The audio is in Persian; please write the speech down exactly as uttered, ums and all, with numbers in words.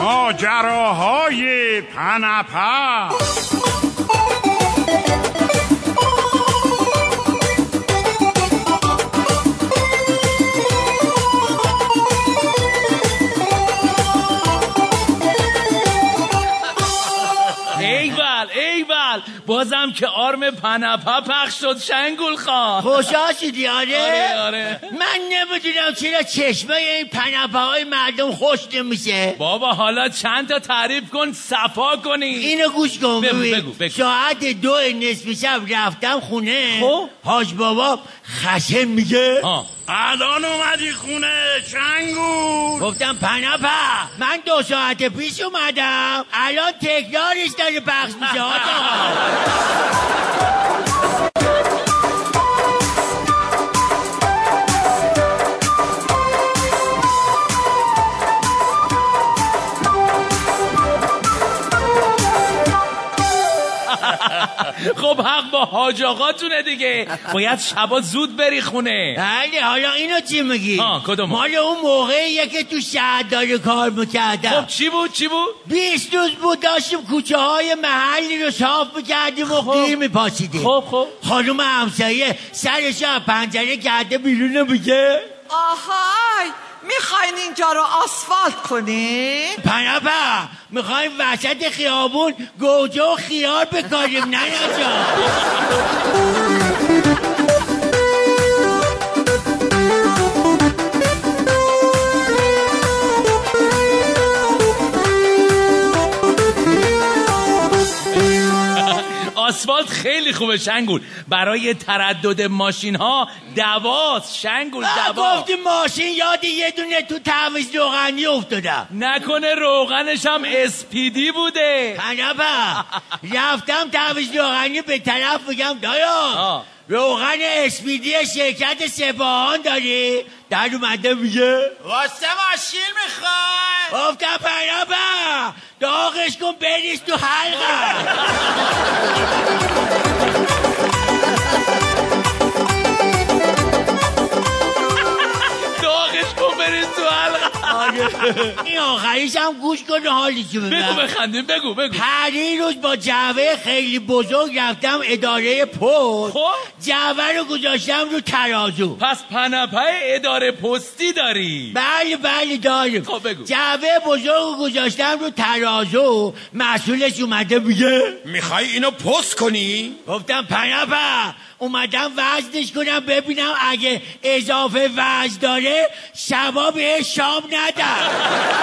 ماجراهای پنپا. بازم که آرم پنپا پخش شد شنگول خان. خوشحال شدی؟ آره آره آره. من نمیدونم چرا چشمه این پنپاهای مردم خوش نمیشه. بابا حالا چند تا تعریف کن صفا کنی. اینو گوش کن. بگو بگو بگو. ساعت دو نصف شب رفتم خونه. خب حاج بابا خشن میگه آه. الان اومدی خونه شنگول؟ گفتم پنپا من دو ساعت پیش اومدم، الان تکرارش داره پخش میشه. خب حق با حاج آقاتونه دیگه، باید شبا زود بری خونه. بله حالا اینو چی میگی؟ آه کدوم؟ مال اون موقعیه که تو شهرداری کار میکردم. خب چی بود چی بود؟ بیست روز بود داشتیم کوچه های محلی رو صاف میکردیم و قیر میپاشیدیم. خب خب خانوم همسایه سرش از پنجره کرده بیرون میگه آهای میخواین اینجا رو آسفالت کنیم؟ پنپا میخوایم وسط خیابون گوجه و خیار بکاریم. نه نجا آسفالت خیلی خوبه شنگول، برای تردد ماشین ها دواست شنگول. دوا گفتی ماشین یاد یه دونه تو تعویض روغنی افتادم. نکنه روغنش هم اسپیدی بوده؟ پنپا رفتم تعویض روغنی به طرف میگم دایا روغن اسپیدی شرکت سپاهان داری؟ در اومده میگه واسه ماشین میخوای؟ گفتم پنپا داغش کن بریز تو حلقه. داغش کن بریز تو حلقه. این آخریش هم گوش کن حالی چی بگم. بگو بخندیم بگو بگو. پری روز با جعبه خیلی بزرگ رفتم اداره پست. خب جعبه رو گذاشتم رو ترازو. پس پنپای اداره پستی داری؟ بله بله داریم. خب بگو. جعبه بزرگ رو گذاشتم رو ترازو، مسئولش اومده میگه میخوای اینو پست کنی؟ گفتم پنپا اومدم وزنش کنم ببینم اگه اضافه وزن داره شبا به شام ندم.